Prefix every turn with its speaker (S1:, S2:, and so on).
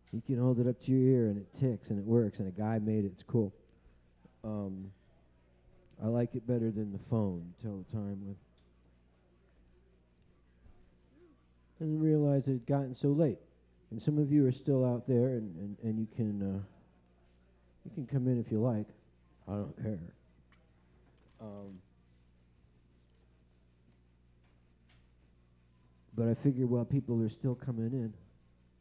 S1: You can hold it up to your ear and it ticks and it works, and a guy made it. It's cool. I like it better than the phone. Tell the time with. And realize it had gotten so late. And some of you are still out there, and you can come in if you like. I don't care. But I figure while people are still coming in,